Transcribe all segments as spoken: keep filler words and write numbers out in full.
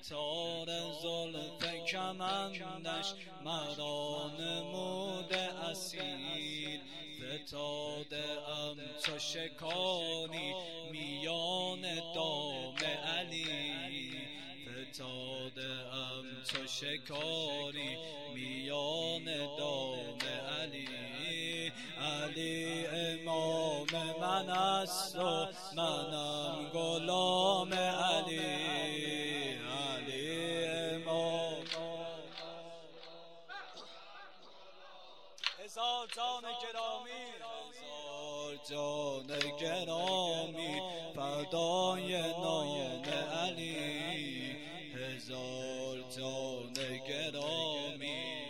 تار زلف کمندش مرا نموده اسیر، فتاده ام چو شکاری میان دام علی، فتاده ام چو شکاری میان دام علی. علی امام من است و منم غلام علی، علی امام. هزار جان گرامی، هزار جان گرامی فدای نام علی، هزار جان گرامی.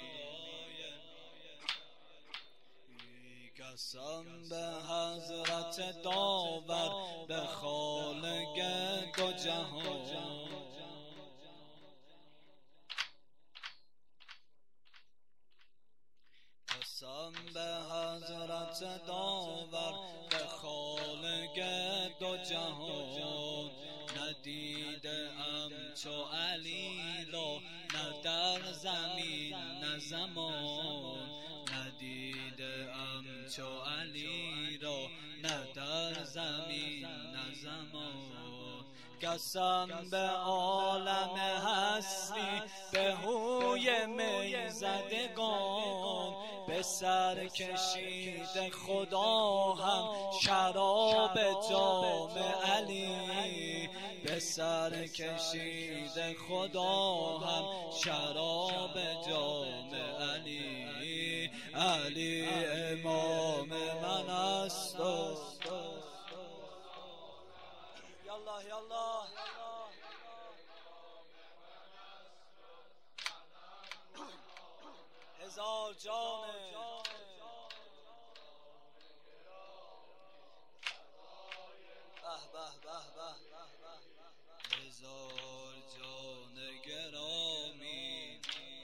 قسم به حضرت داور به خالق دو جهان، قسم به حضرت داور به خالق دو جهان، ندیده ام چو علی را نه در زمین نه زمان، ندیده ام چو علی را نه در زمین نه زمان. قسم به عالم هستی به هوی میزدگان، به سر کشید خدا هم شراب جام علی، به سر کشید خدا هم شراب جام علی. علی امام من است و یالله یالله هزار جان به به به به هزار جان گرامی.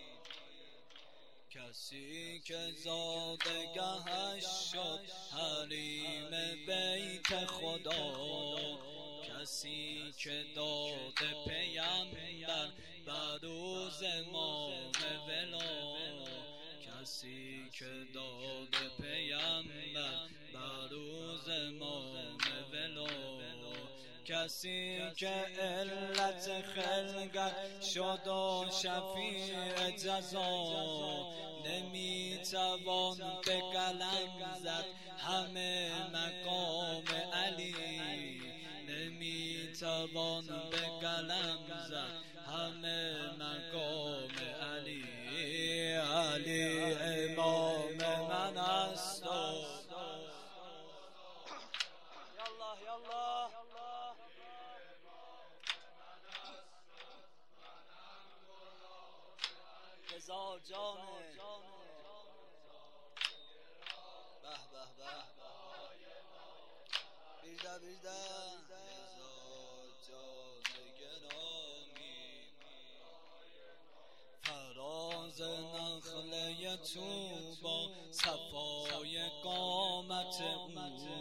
کسی که زادگهش شد حریم بیت خدا، کسی که داد پیامبر بر روز ماه ولا، کسی که داد پیامبر بر روز ماه ولا، کسی که علت خلقت شد و شفیع جزا، نمیتوان به قلم زد همه مقام علی، نمیتوان به قلم زد همه مقام علی. علی امام من است و یالله یالله هزار جان به به به بیرده بیرده هزار جان گرامی. فراز نخله طوبی صفای قامت او،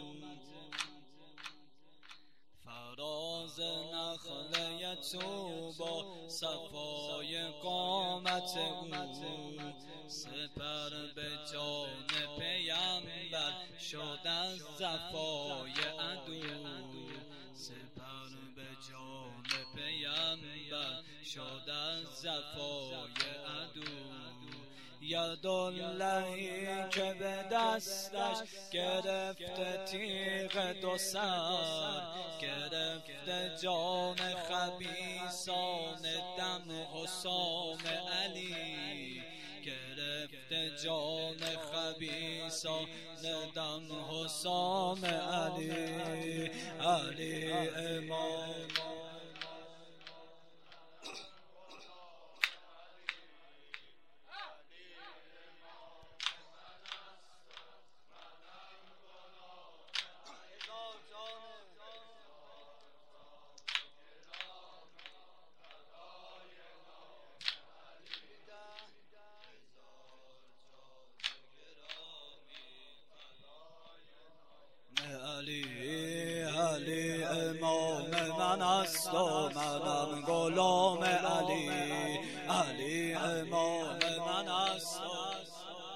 فراز نخله طوبی صفای قامت او، سپر به جان پیامبر شد از صفای عدو، سپر به جان پیامبر شد از صفای عدو. یداللهی که به دستش گرفته تیغ دو سر، گرفته جان خبیثان دم حسام علی، گرفته جان خبیثان دم حسام علی. علی امام علی علی امام من است و منم غلام غلام علی، علی امام من است.